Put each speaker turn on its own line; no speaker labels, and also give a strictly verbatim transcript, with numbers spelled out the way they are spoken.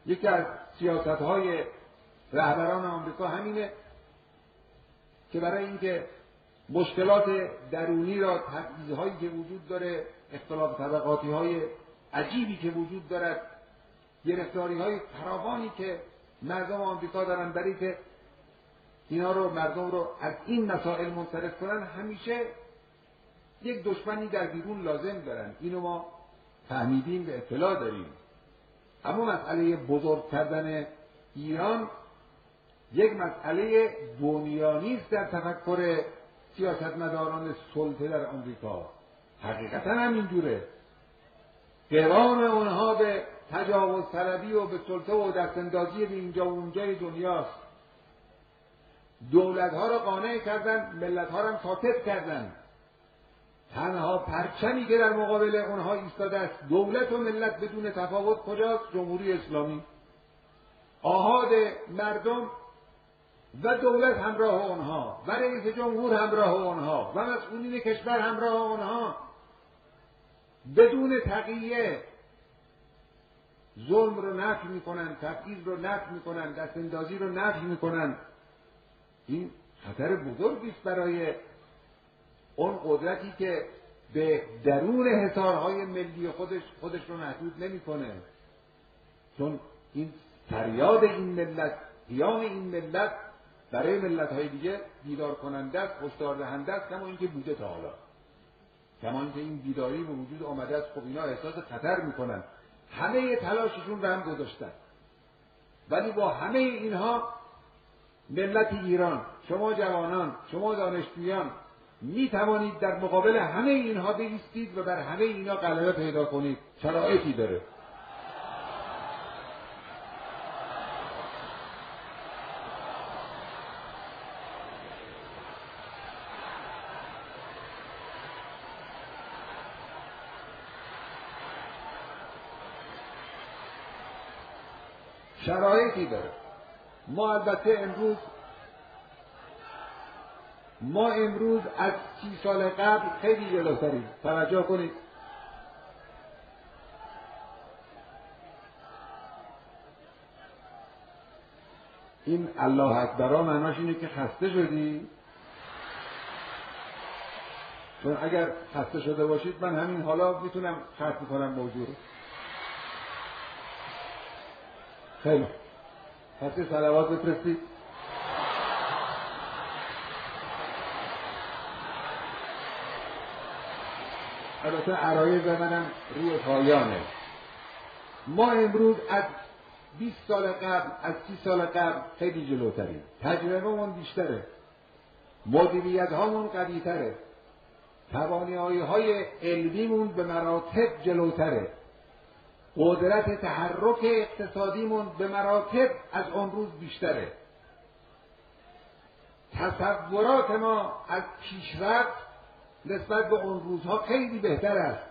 یکی از سیاست‌های رهبران آمریکا همینه که برای اینکه مشکلات درونی را، تبعیض‌هایی که وجود داره، اختلاف طبقاتی‌های عجیبی که وجود دارد، گرفتاری‌های فراوانی که مردم آمریکا دارن، برای که اینا رو مردم رو از این مسائل منصرف کنن، همیشه یک دشمنی در بیرون لازم دارن. اینو ما فهمیدیم و اطلاع داریم. اما مسئله بزرگ کردن ایران یک مسئله بنیانی است در تفکر سیاستمداران سلطه در آمریکا. حقیقتا هم اینجوره. قوام اونها به تجاوز طلبی و به سلطه و دستاندازی به اینجا و اونجای دنیاست. دولت‌ها را قانع کردن، ملت‌ها را ساکت کردن. تنها پرچمی که در مقابل اونها ایستاده است، دولت و ملت بدون تفاوت کجاست؟ جمهوری اسلامی. آحاد مردم و دولت همراه اونها و رئیس جمهور همراه اونها و مسئولین کشور همراه اونها، بدون تقیه ظلم رو نفی میکنن، تبعیض رو نفی میکنن، دستاندازی رو نفی میکنن. این خطر بزرگی است برای اون قدرتی که به درون حصارهای ملی خودش خودش رو محدود نمیکنه. چون این فریاد این ملت، قیام این ملت برای ملت‌های دیگه بیدار کننده است، هشدار دهنده است، کما اینکه بوده تا حالا. کما اینکه این بیداری به وجود آمده است. خب اینا احساس خطر میکنن، همه تلاششون رو هم گذاشتن. ولی با همه اینها ملت ایران، شما جوانان، شما دانشجویان، می توانید در مقابل همه اینها بایستید و بر همه اینا غلبه پیدا کنید. شرایطی داره. شرایطی داره. ما البته امروز ما امروز از سی سال قبل خیلی جلوتریم. توجه کنید. این الله اکبرها معناش اینه که خسته شدی؟ چون اگر خسته شده باشید من همین حالا میتونم ختم کنم موضوع رو. خیلی خسته صلوات بفرستید. البته عرایض منم روی پایانه. ما امروز از بیست سال قبل، از سی سال قبل خیلی جلوتریم. تجربه‌مون بیشتره، مدیریت هامون قوی تره، توانایی های علمیمون به مراتب جلوتره، قدرت تحرک اقتصادیمون به مراتب از اون روز بیشتره. تصورات ما از پیشرفت نسبت به اون روزها خیلی بهتر است.